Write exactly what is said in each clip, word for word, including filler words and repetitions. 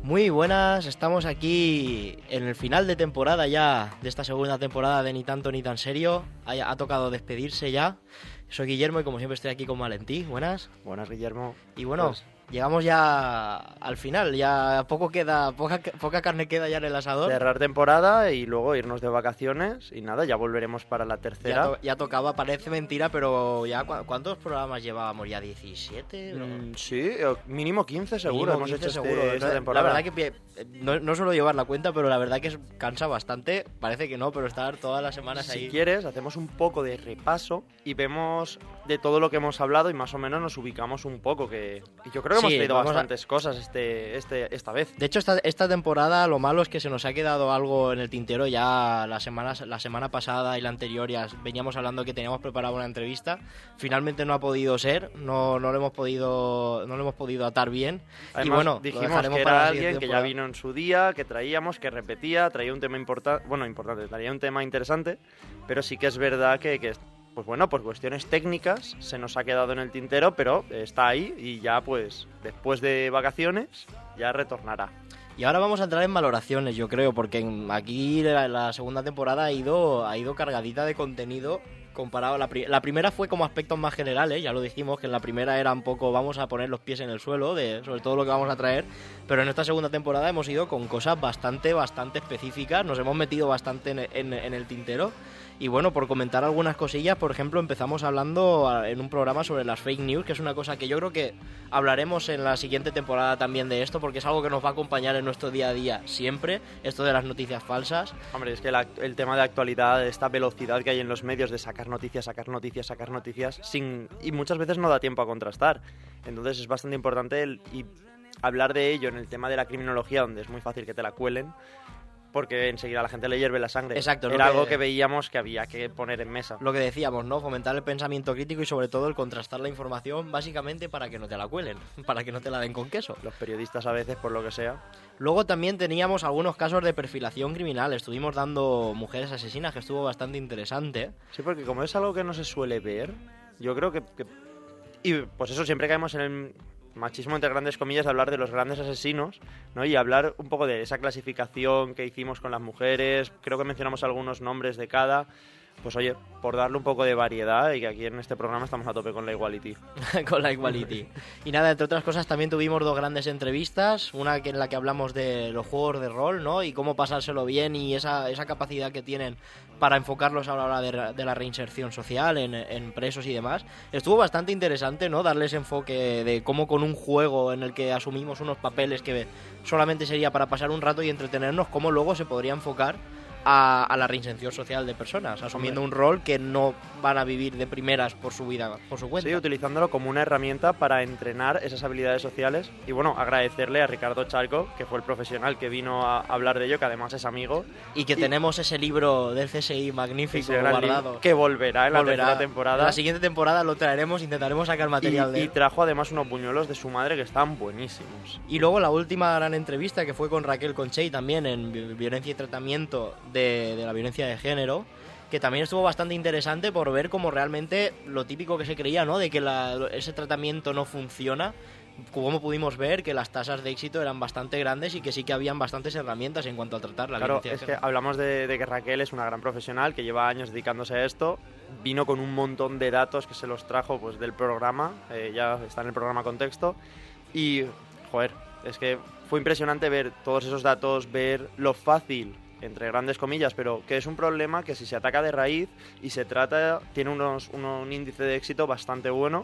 Muy buenas, estamos aquí en el final de temporada ya, de esta segunda temporada de Ni Tanto Ni Tan Serio. Ha, ha tocado despedirse ya. Soy Guillermo y como siempre estoy aquí con Valentí. Buenas. Buenas, Guillermo. Y bueno, pues... llegamos ya al final, ya poco queda, poca, poca carne queda ya en el asador. Cerrar temporada y luego irnos de vacaciones y nada, ya volveremos para la tercera. Ya, to ya tocaba, parece mentira, pero ya ¿cu ¿cuántos programas llevábamos ya? ¿diecisiete? ¿No? Mm, sí, mínimo quince seguro mínimo hemos quince hecho seguro. este, esta temporada. La verdad que no, no suelo llevar la cuenta, pero la verdad que cansa bastante. Parece que no, pero estar todas las semanas si ahí. Si quieres, hacemos un poco de repaso y vemos de todo lo que hemos hablado y más o menos nos ubicamos un poco, que y yo creo que sí, hemos traído bastantes a... cosas este, este, esta vez. De hecho, esta, esta temporada lo malo es que se nos ha quedado algo en el tintero. Ya la semana, la semana pasada y la anterior ya veníamos hablando que teníamos preparado una entrevista. Finalmente no ha podido ser, no, no lo hemos podido no lo hemos podido atar bien. Además, y bueno, dijimos que era alguien que ya vino en su día, que traíamos, que repetía, traía un tema importante, bueno, importante, traía un tema interesante, pero sí que es verdad que, que pues bueno, por cuestiones técnicas se nos ha quedado en el tintero, pero está ahí y ya pues después de vacaciones ya retornará. Y ahora vamos a entrar en valoraciones, yo creo, porque aquí la, la segunda temporada ha ido, ha ido cargadita de contenido comparado a la, pri la primera fue como aspectos más generales, ya lo dijimos, que en la primera era un poco vamos a poner los pies en el suelo, de sobre todo lo que vamos a traer, pero en esta segunda temporada hemos ido con cosas bastante, bastante específicas, nos hemos metido bastante en, en, en el tintero. Y bueno, por comentar algunas cosillas, por ejemplo, empezamos hablando en un programa sobre las fake news, que es una cosa que yo creo que hablaremos en la siguiente temporada también de esto, porque es algo que nos va a acompañar en nuestro día a día siempre, esto de las noticias falsas. Hombre, es que la, el tema de actualidad, esta velocidad que hay en los medios de sacar noticias, sacar noticias, sacar noticias, sin y muchas veces no da tiempo a contrastar. Entonces es bastante importante el, y hablar de ello en el tema de la criminología, donde es muy fácil que te la cuelen, porque enseguida a la gente le hierve la sangre. Exacto. Era que, algo que veíamos que había que poner en mesa. Lo que decíamos, ¿no? Fomentar el pensamiento crítico y sobre todo el contrastar la información básicamente para que no te la cuelen, para que no te la den con queso. Los periodistas a veces, por lo que sea. Luego también teníamos algunos casos de perfilación criminal. Estuvimos dando mujeres asesinas, que estuvo bastante interesante. Sí, porque como es algo que no se suele ver, yo creo que... que... Y pues eso, siempre caemos en el... machismo entre grandes comillas, de hablar de los grandes asesinos, ¿no? Y hablar un poco de esa clasificación que hicimos con las mujeres, creo que mencionamos algunos nombres de cada, pues oye, por darle un poco de variedad y que aquí en este programa estamos a tope con la equality. Con la equality. Y nada, entre otras cosas también tuvimos dos grandes entrevistas, una que en la que hablamos de los juegos de rol, ¿no? Y cómo pasárselo bien y esa, esa capacidad que tienen para enfocarlos a la hora de, de la reinserción social en, en presos y demás. Estuvo bastante interesante, ¿no? Darles enfoque de cómo con un juego en el que asumimos unos papeles que solamente sería para pasar un rato y entretenernos, cómo luego se podría enfocar A, a la reinserción social de personas, asumiendo Hombre. un rol que no van a vivir de primeras por su vida, por su cuenta. Sí, utilizándolo como una herramienta para entrenar esas habilidades sociales. Y bueno, agradecerle a Ricardo Charco, que fue el profesional que vino a hablar de ello, que además es amigo. Y que y tenemos ese libro del C S I magnífico guardado. Que volverá en volverá. la tercera temporada. En la siguiente temporada lo traeremos, intentaremos sacar material y, de él. Y trajo además unos buñuelos de su madre que están buenísimos. Y luego la última gran entrevista, que fue con Raquel Conchey también en violencia y tratamiento de, de la violencia de género, que también estuvo bastante interesante por ver cómo realmente lo típico que se creía, ¿no? De que la, ese tratamiento no funciona, como pudimos ver que las tasas de éxito eran bastante grandes y que sí que habían bastantes herramientas en cuanto a tratar la claro, violencia de es género. Que hablamos de, de que Raquel es una gran profesional que lleva años dedicándose a esto, vino con un montón de datos que se los trajo pues del programa, eh, ya está en el programa Contexto y, joder, es que fue impresionante ver todos esos datos, ver lo fácil, entre grandes comillas, pero que es un problema que si se ataca de raíz y se trata, tiene unos, uno, un índice de éxito bastante bueno.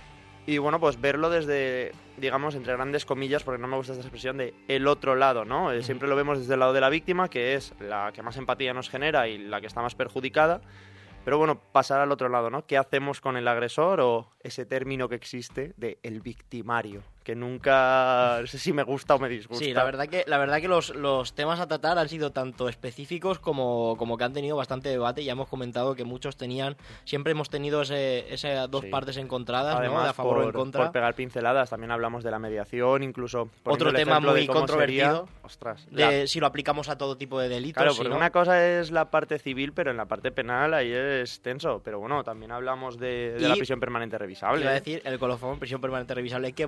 Y bueno, pues verlo desde, digamos, entre grandes comillas, porque no me gusta esta expresión de el otro lado, ¿no? Mm. Siempre lo vemos desde el lado de la víctima, que es la que más empatía nos genera y la que está más perjudicada. Pero bueno, pasar al otro lado, ¿no? ¿Qué hacemos con el agresor o ese término que existe de el victimario? Que nunca, no sé si me gusta o me disgusta. Sí, la verdad que, la verdad que los, los temas a tratar han sido tanto específicos como, como que han tenido bastante debate. Ya hemos comentado que muchos tenían, siempre hemos tenido ese, esas dos sí. partes encontradas, además, ¿no? De a favor por, o en contra. Por pegar pinceladas, también hablamos de la mediación, incluso... Otro tema muy controvertido, sería, ostras, de la... si lo aplicamos a todo tipo de delitos. Claro, si porque no... una cosa es la parte civil, pero en la parte penal ahí es tenso. Pero bueno, también hablamos de, de la prisión permanente revisable. Iba a decir, el colofón, prisión permanente revisable, que volveremos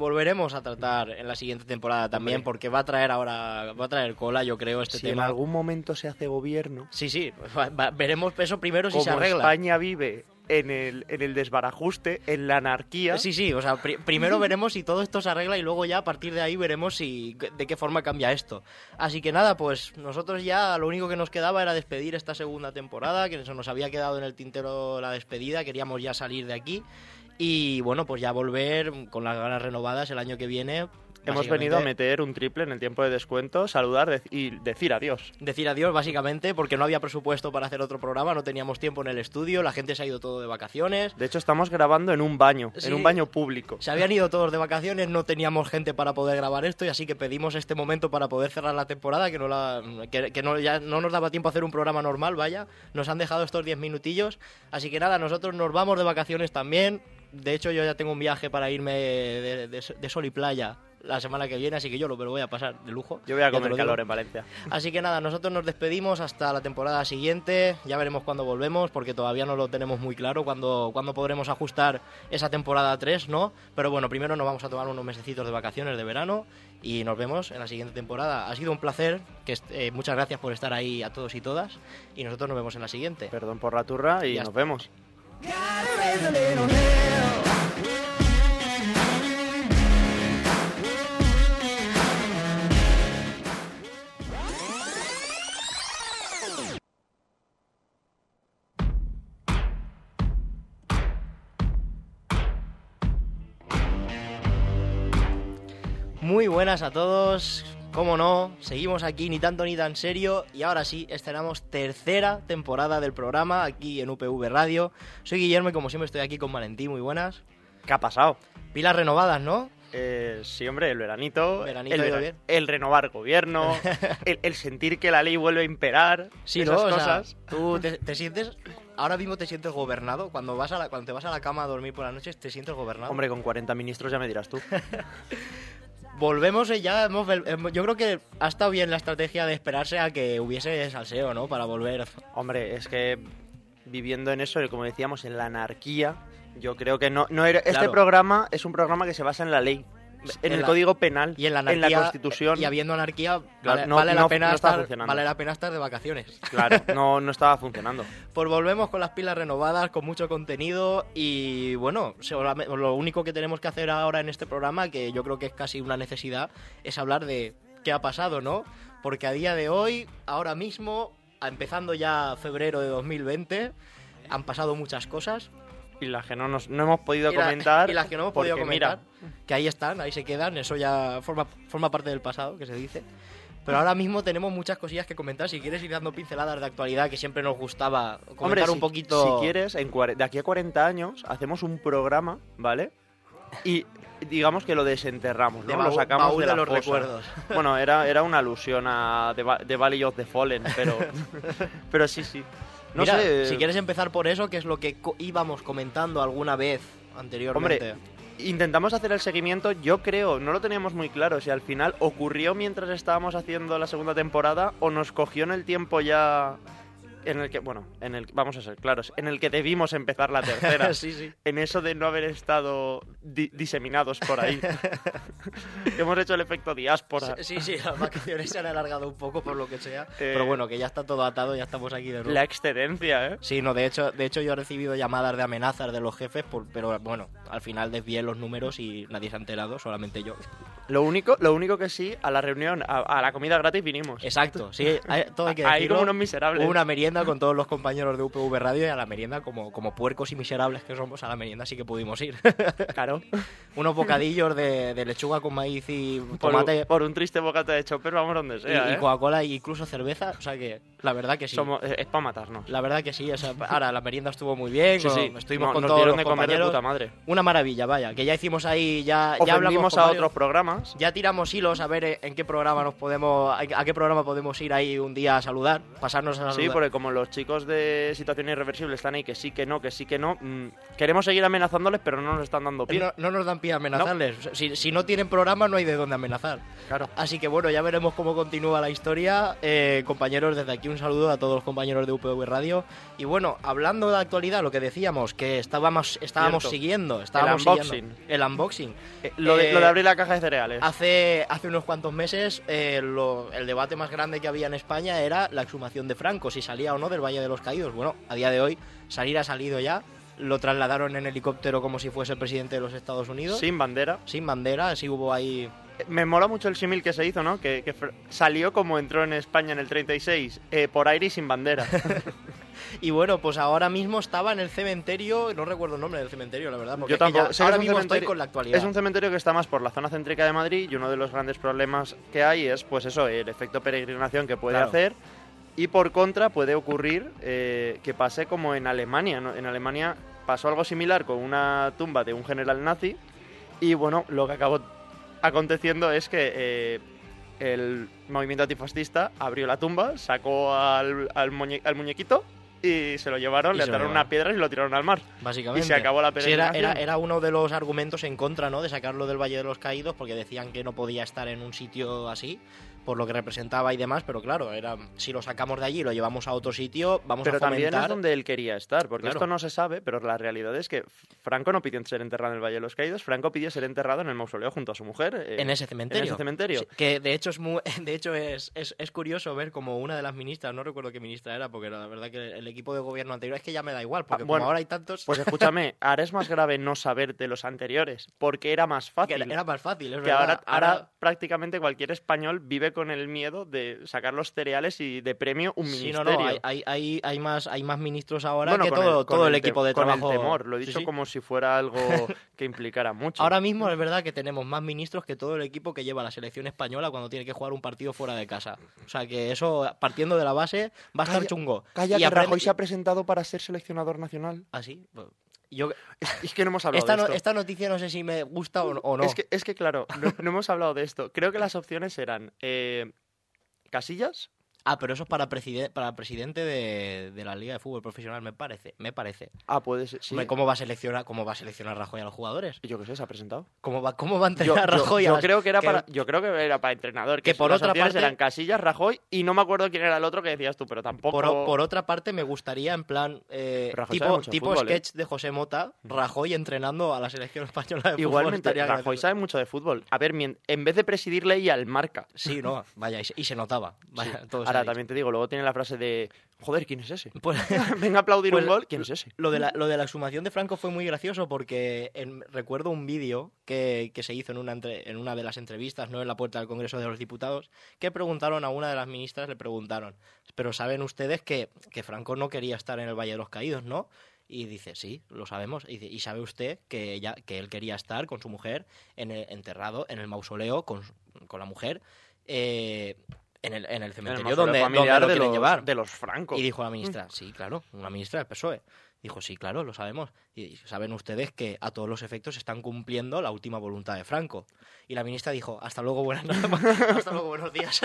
vamos a tratar en la siguiente temporada también, Hombre. porque va a traer ahora, va a traer cola, yo creo, este si tema. Si en algún momento se hace gobierno... Sí, sí, va, va, veremos eso primero si se arregla. Como España vive en el, en el desbarajuste, en la anarquía... Sí, sí, o sea, pr primero veremos si todo esto se arregla y luego ya a partir de ahí veremos si de qué forma cambia esto. Así que nada, pues nosotros ya lo único que nos quedaba era despedir esta segunda temporada, que se nos había quedado en el tintero la despedida, queríamos ya salir de aquí y bueno, pues ya volver con las ganas renovadas el año que viene. Hemos venido a meter un triple en el tiempo de descuento, saludar de y decir adiós. Decir adiós, básicamente, porque no había presupuesto para hacer otro programa, no teníamos tiempo en el estudio, la gente se ha ido todo de vacaciones. De hecho, estamos grabando en un baño, sí, en un baño público. Se habían ido todos de vacaciones, no teníamos gente para poder grabar esto, y así que pedimos este momento para poder cerrar la temporada, que no la que, que no, ya no nos daba tiempo a hacer un programa normal, vaya. Nos han dejado estos diez minutillos, así que nada, nosotros nos vamos de vacaciones también. De hecho, yo ya tengo un viaje para irme de, de, de sol y playa la semana que viene, así que yo lo, me lo voy a pasar de lujo. Yo voy a comer calor en Valencia. Así que nada, nosotros nos despedimos hasta la temporada siguiente, ya veremos cuándo volvemos, porque todavía no lo tenemos muy claro, cuándo, cuándo podremos ajustar esa temporada tres, ¿no? Pero bueno, primero nos vamos a tomar unos mesecitos de vacaciones de verano y nos vemos en la siguiente temporada. Ha sido un placer, que eh, muchas gracias por estar ahí a todos y todas, y nosotros nos vemos en la siguiente. Perdón por la turra y, y nos vemos. Muy buenas a todos, cómo no, seguimos aquí ni tanto ni tan serio y ahora sí, estrenamos tercera temporada del programa aquí en U P V Radio. Soy Guillermo y como siempre estoy aquí con Valentín, muy buenas. ¿Qué ha pasado? Pilas renovadas, ¿no? Eh, sí, hombre, el veranito, veranito el, vera- bien. el renovar gobierno, el, el sentir que la ley vuelve a imperar, sí, esas ¿no? cosas. O sea, tú te, te sientes, ahora mismo te sientes gobernado, cuando vas a la, cuando te vas a la cama a dormir por las noches te sientes gobernado. Hombre, con cuarenta ministros ya me dirás tú. Volvemos ya, hemos, yo creo que ha estado bien la estrategia de esperarse a que hubiese salseo, ¿no? Para volver. Hombre, es que viviendo en eso, como decíamos, en la anarquía, yo creo que no, no era, este claro. programa es un programa que se basa en la ley, en, en el la, Código Penal, y en la, anarquía, en la Constitución. Y habiendo anarquía, claro, vale, no, vale, la no, pena no estar, vale la pena estar de vacaciones. Claro, no, no estaba funcionando. Pues volvemos con las pilas renovadas, con mucho contenido y bueno, lo único que tenemos que hacer ahora en este programa, que yo creo que es casi una necesidad, es hablar de qué ha pasado, ¿no? Porque a día de hoy, ahora mismo, empezando ya febrero de dos mil veinte, han pasado muchas cosas. Y las que no, nos, no hemos podido y la, comentar. Y las que no hemos podido comentar, mira, que ahí están, ahí se quedan, eso ya forma, forma parte del pasado, que se dice. Pero ahora mismo tenemos muchas cosillas que comentar. Si quieres ir dando pinceladas de actualidad, que siempre nos gustaba comentar Hombre, un si, poquito. Si quieres, en, de aquí a cuarenta años hacemos un programa, ¿vale? Y digamos que lo desenterramos, ¿no? De baúl, lo sacamos baúl de, de la los fosa. recuerdos. Bueno, era, era una alusión a The, The Valley of the Fallen, pero, pero sí, sí. No Mira, sé. Si quieres empezar por eso, que es lo que co íbamos comentando alguna vez anteriormente. Hombre, intentamos hacer el seguimiento, yo creo, no lo teníamos muy claro, si al final ocurrió mientras estábamos haciendo la segunda temporada o nos cogió en el tiempo ya en el que, bueno, en el vamos a ser claros, en el que debimos empezar la tercera. Sí, sí. En eso de no haber estado di diseminados por ahí. Hemos hecho el efecto diáspora. Sí, sí, las vacaciones se han alargado un poco por lo que sea, eh, pero bueno, que ya está todo atado, ya estamos aquí de nuevo. La excedencia, ¿eh? Sí, no, de hecho, de hecho yo he recibido llamadas de amenazas de los jefes, por, pero bueno, al final desvié los números y nadie se ha enterado, solamente yo. Lo único, lo único que sí, a la reunión, a, a la comida gratis vinimos. Exacto, sí, hay, todo hay que decirlo. Ahí como unos miserables. Hubo una merienda con todos los compañeros de U P V Radio y a la merienda, como, como puercos y miserables que somos, a la merienda sí que pudimos ir. Claro. Unos bocadillos de, de lechuga con maíz y por tomate. Un, por un triste bocata de chopper vamos donde sea, Y, ¿eh? y Coca-Cola e incluso cerveza, o sea que la verdad que sí. Somos, es para matarnos. La verdad que sí, o sea, ahora la merienda estuvo muy bien, sí, con, sí. estuvimos no, con nos todos dieron los de comer compañeros. De puta madre. Una maravilla, vaya, que ya hicimos ahí, ya, ya hablamos Ofendimos con a varios... otros programas. programas. Ya tiramos hilos a ver en qué programa nos podemos, a qué programa podemos ir ahí un día a saludar, pasarnos a saludar. Sí, porque como los chicos de Situación Irreversible están ahí que sí, que no, que sí, que no, mmm, queremos seguir amenazándoles, pero no nos están dando pie. No, no nos dan pie a amenazarles. No. Si, si no tienen programa, no hay de dónde amenazar. Claro. Así que bueno, ya veremos cómo continúa la historia. Eh, compañeros, desde aquí un saludo a todos los compañeros de U P V Radio. Y bueno, hablando de actualidad, lo que decíamos, que estábamos, estábamos siguiendo, estábamos el unboxing. Siguiendo el unboxing. Eh, lo, de, eh, lo de abrir la caja de cereales. Hace, hace unos cuantos meses, eh, lo, el debate más grande que había en España era la exhumación de Franco, si salía o no del Valle de los Caídos. Bueno, a día de hoy, salir ha salido ya. Lo trasladaron en helicóptero como si fuese el presidente de los Estados Unidos. Sin bandera. Sin bandera, así hubo ahí... Me mola mucho el símil que se hizo, ¿no? Que, que salió como entró en España en el treinta y seis, eh, por aire y sin bandera. Y bueno, pues ahora mismo estaba en el cementerio, no recuerdo el nombre del cementerio, la verdad, porque yo tampoco. Es que ya, ahora mismo estoy con la actualidad. Es un cementerio que está más por la zona céntrica de Madrid y uno de los grandes problemas que hay es, pues eso, el efecto peregrinación que puede claro. hacer. Y por contra puede ocurrir eh, que pase como en Alemania, ¿no? En Alemania pasó algo similar con una tumba de un general nazi y bueno, lo que acabó aconteciendo es que eh, el movimiento antifascista abrió la tumba, sacó al, al, muñe al muñequito y se lo llevaron, y le ataron una piedra y lo tiraron al mar. Básicamente. Y se acabó la peregrinación. Sí, era, era, era uno de los argumentos en contra, ¿no?, de sacarlo del Valle de los Caídos, porque decían que no podía estar en un sitio así, por lo que representaba y demás, pero claro, era si lo sacamos de allí y lo llevamos a otro sitio, vamos pero a fomentar... Pero también es donde él quería estar, porque claro. esto no se sabe, pero la realidad es que Franco no pidió ser enterrado en el Valle de los Caídos, Franco pidió ser enterrado en el mausoleo junto a su mujer. Eh, en ese cementerio. En ese cementerio. Sí, que de hecho, es, muy, de hecho es, es, es curioso ver como una de las ministras, no recuerdo qué ministra era, porque la verdad que el equipo de gobierno anterior, es que ya me da igual, porque ah, bueno, como ahora hay tantos... Pues escúchame, ahora es más grave no saber de los anteriores, porque era más fácil. Era, era más fácil, es que verdad. Ahora, ahora, ahora prácticamente cualquier español vive con el miedo de sacar los cereales y de premio un sí, ministerio. No, no, hay, hay, hay, hay, más, hay más ministros ahora bueno, que con todo el, todo el, el equipo de con trabajo. El temor, lo he dicho sí, sí. como si fuera algo que implicara mucho. Ahora mismo es verdad que tenemos más ministros que todo el equipo que lleva la selección española cuando tiene que jugar un partido fuera de casa. O sea que eso, partiendo de la base, va a estar calla, chungo. Calla, y que aprende... Rajoy se ha presentado para ser seleccionador nacional. ¿Ah, sí? Yo... Es que no hemos hablado esta, de esto. No, esta noticia no sé si me gusta o, o no. Es que, es que claro, no, no hemos hablado de esto. Creo que las opciones eran eh, Casillas. Ah, pero eso es para, preside para presidente de, de la Liga de Fútbol Profesional, me parece. Me parece. Ah, puede ser, sí. ¿Cómo va a seleccionar, cómo va a seleccionar Rajoy a los jugadores? Yo qué sé, se ha presentado. ¿Cómo va, cómo va a entrenar yo, Rajoy yo, a yo las... creo que era que... para Yo creo que era para entrenador. Que, que por las otra opciones parte eran Casillas, Rajoy y no me acuerdo quién era el otro que decías tú, pero tampoco... Por, por otra parte, me gustaría, en plan, eh, tipo, tipo fútbol, sketch ¿eh? de José Mota, Rajoy entrenando a la selección española de fútbol. Igualmente, Rajoy gratuito. Sabe mucho de fútbol. A ver, en vez de presidir, leía el Marca. Sí, no, vaya, y se, y se notaba. Vaya, sí. todo Ahora, también te digo, luego tiene la frase de... Joder, ¿quién es ese? Pues, venga a aplaudir pues, un gol, ¿quién es ese? Lo de la, lo de la exhumación de Franco fue muy gracioso porque en, recuerdo un vídeo que, que se hizo en una, entre, en una de las entrevistas, no en la puerta del Congreso de los Diputados, que preguntaron a una de las ministras, le preguntaron, pero ¿saben ustedes que, que Franco no quería estar en el Valle de los Caídos, no? Y dice, sí, lo sabemos. Y, dice, ¿y sabe usted que, ella, que él quería estar con su mujer en el, enterrado en el mausoleo con, con la mujer? Eh... En el, en el cementerio el donde, donde lo de quieren los, llevar. De los Franco. Y dijo la ministra, sí, claro, una ministra del P S O E. Dijo, sí, claro, lo sabemos. Y saben ustedes que a todos los efectos están cumpliendo la última voluntad de Franco. Y la ministra dijo, hasta luego, buenas noches, hasta luego, buenos días.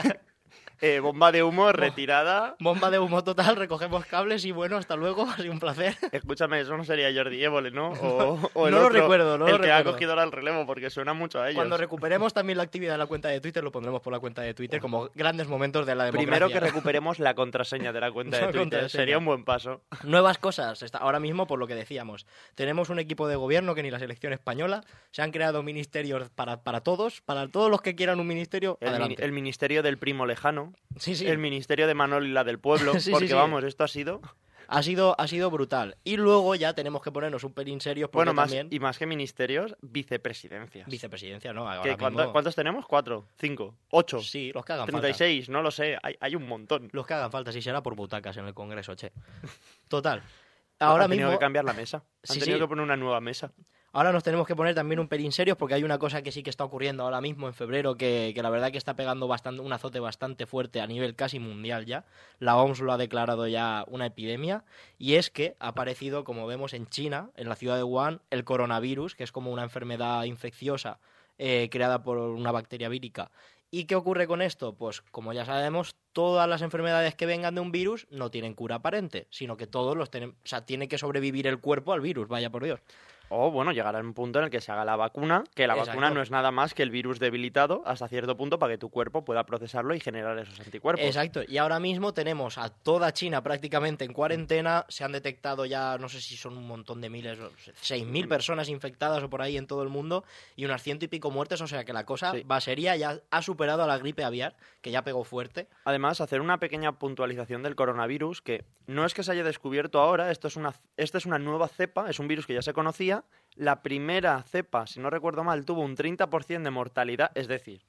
Eh, bomba de humo, retirada. Bomba de humo total, recogemos cables y bueno, hasta luego, ha sido un placer. Escúchame, eso no sería Jordi Évole, ¿no? O, o el no otro, lo recuerdo, no el lo que recuerdo. ha cogido ahora el relevo, porque suena mucho a ellos. Cuando recuperemos también la actividad de la cuenta de Twitter, lo pondremos por la cuenta de Twitter como grandes momentos de la democracia. Primero que recuperemos la contraseña de la cuenta de Twitter, sería un buen paso. Nuevas cosas, ahora mismo por lo que decíamos. Tenemos un equipo de gobierno que ni la selección española, se han creado ministerios para, para todos, para todos los que quieran un ministerio, el, adelante. Min, el ministerio del primo lejano. Sí, sí. El ministerio de Manol y la del pueblo, sí, porque sí, sí. vamos, esto ha sido... Ha sido, ha sido brutal. Y luego ya tenemos que ponernos un pelín serios porque bueno, más, también... y más que ministerios, vicepresidencias. Vicepresidencia, ¿no? Ahora ¿Qué, mismo... ¿cuántos, ¿Cuántos tenemos? ¿Cuatro? ¿Cinco? ¿Ocho? Sí, los que hagan treinta y seis, falta. No lo sé, hay, hay un montón. Los que hagan falta, sí será por butacas en el Congreso, che. Total. Ahora Han tenido mismo... que cambiar la mesa. Han sí, tenido sí. que poner una nueva mesa. Ahora nos tenemos que poner también un pelín serios porque hay una cosa que sí que está ocurriendo ahora mismo en febrero que, que la verdad que está pegando bastante, un azote bastante fuerte a nivel casi mundial ya. La O M S lo ha declarado ya una epidemia y es que ha aparecido, como vemos en China, en la ciudad de Wuhan, el coronavirus, que es como una enfermedad infecciosa eh, creada por una bacteria vírica. ¿Y qué ocurre con esto? Pues como ya sabemos, todas las enfermedades que vengan de un virus no tienen cura aparente, sino que todos los tienen, o sea, tiene que sobrevivir el cuerpo al virus, vaya por Dios. O, bueno, llegará un punto en el que se haga la vacuna, que la Exacto. vacuna no es nada más que el virus debilitado hasta cierto punto para que tu cuerpo pueda procesarlo y generar esos anticuerpos. Exacto, y ahora mismo tenemos a toda China prácticamente en cuarentena, se han detectado ya, no sé si son un montón de miles, seis mil personas infectadas o por ahí en todo el mundo, y unas ciento y pico muertes, o sea que la cosa Sí. va seria, ya ha superado a la gripe aviar, que ya pegó fuerte. Además, hacer una pequeña puntualización del coronavirus, que no es que se haya descubierto ahora, esto es una, esta es una nueva cepa, es un virus que ya se conocía. La primera cepa, si no recuerdo mal, tuvo un treinta por ciento de mortalidad, es decir,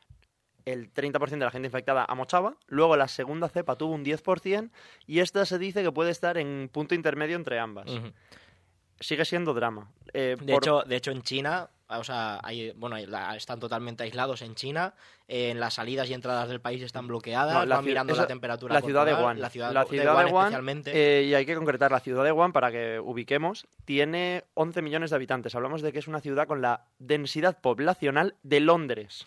el treinta por ciento de la gente infectada amochaba, luego la segunda cepa tuvo un diez por ciento y esta se dice que puede estar en punto intermedio entre ambas. Uh-huh. Sigue siendo drama. Eh, De, por... hecho, de hecho, en China, o sea, hay, bueno, hay- la- están totalmente aislados en China, eh, en las salidas y entradas del país están bloqueadas, No, la van ciu- mirando esa- la temperatura la ciudad de corporal, Wuhan. la ciudad, La ciudad de Wuhan, especialmente. eh, y hay que concretar, la ciudad de Wuhan, para que ubiquemos, tiene once millones de habitantes. Hablamos de que es una ciudad con la densidad poblacional de Londres.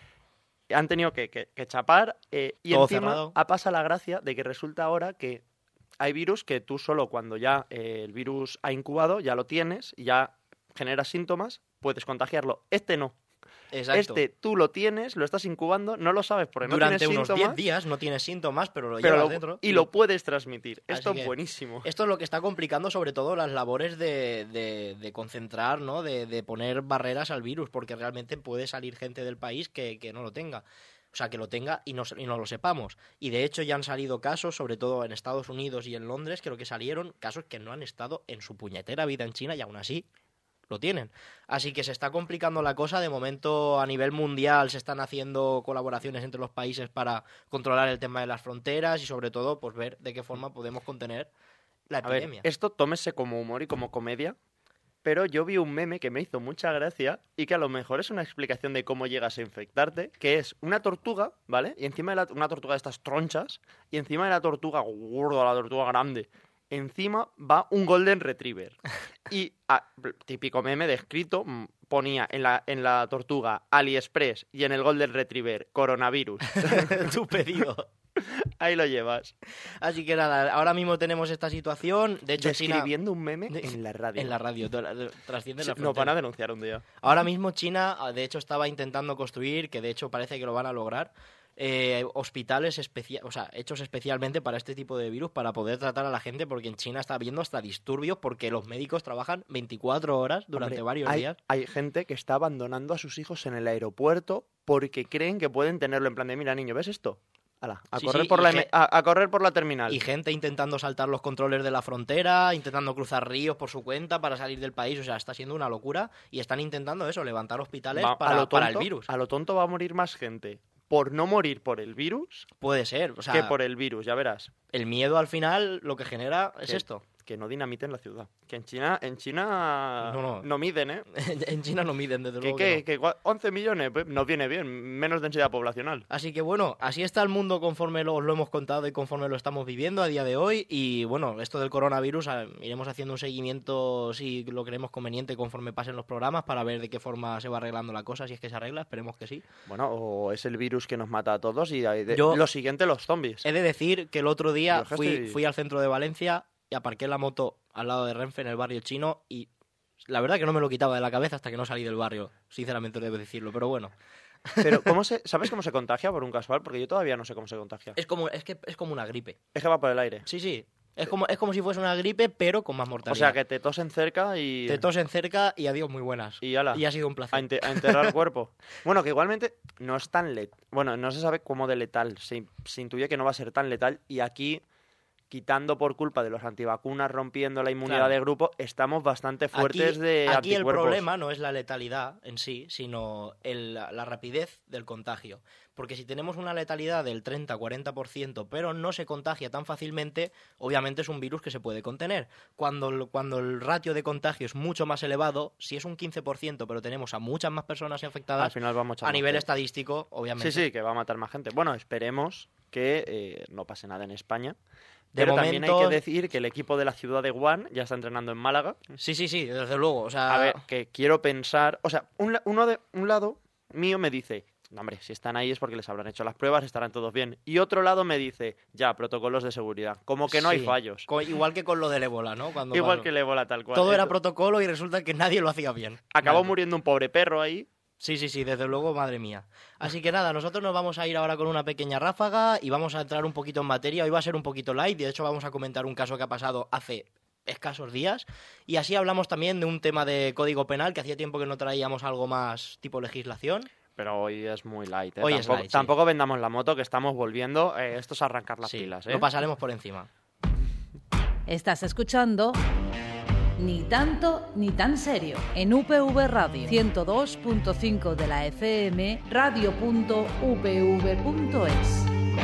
Han tenido que, que- que chapar eh, y Todo encima cerrado. ha pasado la gracia de que resulta ahora que hay virus que tú solo cuando ya eh, el virus ha incubado, ya lo tienes, y ya generas síntomas, puedes contagiarlo. Este no. Exacto. Este tú lo tienes, lo estás incubando, no lo sabes porque no Durante tienes unos síntomas. diez días no tienes síntomas, pero lo pero llevas lo- dentro. y lo puedes transmitir. Así Esto que- es buenísimo. Esto es lo que está complicando sobre todo las labores de, de- de concentrar, ¿no? De, de poner barreras al virus, porque realmente puede salir gente del país que, que no lo tenga. O sea, que lo tenga y no, y no lo sepamos. Y de hecho ya han salido casos, sobre todo en Estados Unidos y en Londres, creo que salieron casos que no han estado en su puñetera vida en China y aún así lo tienen. Así que se está complicando la cosa. De momento, a nivel mundial, se están haciendo colaboraciones entre los países para controlar el tema de las fronteras y, sobre todo, pues ver de qué forma podemos contener la A ver, epidemia. esto tómese como humor y como comedia, pero yo vi un meme que me hizo mucha gracia y que a lo mejor es una explicación de cómo llegas a infectarte, que es una tortuga, ¿vale? Y encima de la, una tortuga de estas tronchas, y encima de la tortuga gorda, la tortuga grande, encima va un Golden Retriever. Y, ah, típico meme descrito, mm, ponía en la, en la tortuga AliExpress y en el Golden Retriever coronavirus. Tu pedido. Ahí lo llevas. Así que nada, ahora mismo tenemos esta situación. De hecho, China... Describiendo un meme de- en la radio. En la radio, to- trasciende Sí, la nos frontera. van a denunciar un día. Ahora mismo China, de hecho, estaba intentando construir, que de hecho parece que lo van a lograr, eh, hospitales especia- o sea, hechos especialmente para este tipo de virus, para poder tratar a la gente, porque en China está habiendo hasta disturbios, porque los médicos trabajan veinticuatro horas durante Hombre, varios hay, días. hay gente que está abandonando a sus hijos en el aeropuerto porque creen que pueden tenerlo en plan de, mira, niño, ¿ves esto? Hala, a, Sí, correr sí, por y la, ge- M- a, a correr por la terminal. Y gente intentando saltar los controles de la frontera, intentando cruzar ríos por su cuenta para salir del país. O sea, está siendo una locura. Y están intentando eso, levantar hospitales Va- para, a, lo para el tonto- virus. a lo tonto va a morir más gente por no morir por el virus Puede ser. O sea, que por el virus, ya verás. el miedo al final lo que genera es Que- esto. Que no dinamiten la ciudad. Que en China, en China No, no. miden, ¿eh? En China no miden, desde ¿Que, luego. qué? que no. que gua- once millones, pues, nos viene bien, menos densidad poblacional. Así que bueno, así está el mundo conforme lo, os lo hemos contado y conforme lo estamos viviendo a día de hoy. Y bueno, esto del coronavirus, ah, iremos haciendo un seguimiento si lo creemos conveniente conforme pasen los programas para ver de qué forma se va arreglando la cosa, si es que se arregla, esperemos que sí. Bueno, o es el virus que nos mata a todos y hay de- Yo- lo siguiente, los zombies. He de decir que el otro día Yo es que fui, estoy- fui al centro de Valencia y aparqué la moto al lado de Renfe en el barrio chino y la verdad que no me lo quitaba de la cabeza hasta que no salí del barrio, sinceramente debo decirlo, pero bueno. Pero, ¿cómo se, ¿sabes cómo se contagia por un casual? Porque yo todavía no sé cómo se contagia. Es como, es que es como una gripe. Es que va por el aire. Sí, sí. Es como, es como si fuese una gripe, pero con más O mortalidad. sea, que te tosen cerca y... Te tosen cerca y adiós, muy buenas. Y ala, Y ha sido un a, placer. ente- a enterrar el cuerpo. Bueno, que igualmente no es tan letal. Bueno, no se sabe cómo de letal. Se, se intuye que no va a ser tan letal. Y aquí, quitando por culpa de los antivacunas, rompiendo la inmunidad Claro. de grupo, estamos bastante fuertes aquí, de aquí el anticuerpos. problema no es la letalidad en sí, sino el- la, la rapidez del contagio. Porque si tenemos una letalidad del treinta a cuarenta por ciento, pero no se contagia tan fácilmente, obviamente es un virus que se puede contener. Cuando, el- cuando el ratio de contagio es mucho más elevado, si es un quince por ciento, pero tenemos a muchas más personas Al infectadas, final vamos a echar a más nivel gente. estadístico, obviamente. Sí, sí, que va a matar más gente. Bueno, esperemos que eh, no pase nada en España. De Pero momento... también hay que decir que el equipo de la ciudad de Wuhan ya está entrenando en Málaga. Sí, sí, sí, desde luego. O sea... A ver, que quiero pensar... O sea, un, uno de un lado mío me dice, no, hombre, si están ahí es porque les habrán hecho las pruebas, estarán todos bien. Y otro lado me dice, ya, protocolos de seguridad. Como que no sí, hay fallos. co- igual que con lo del ébola, ¿no? Cuando Igual pasó. que el ébola, tal cual. Todo era Eso. protocolo y resulta que nadie lo hacía bien. Acabó Nadie. muriendo un pobre perro ahí. Sí, sí, sí, desde luego, madre mía. Así que nada, nosotros nos vamos a ir ahora con una pequeña ráfaga y vamos a entrar un poquito en materia. Hoy va a ser un poquito light, de hecho vamos a comentar un caso que ha pasado hace escasos días. Y así hablamos también de un tema de código penal, que hacía tiempo que no traíamos algo más tipo legislación. Pero hoy es muy light, ¿eh? Hoy es tampoco, light, sí. tampoco vendamos la moto, que estamos volviendo. Eh, esto es arrancar las Sí, pilas, ¿eh? lo pasaremos por encima. Estás escuchando Ni tanto ni tan serio en U P V Radio ciento dos punto cinco de la F M, radio punto u p v punto es.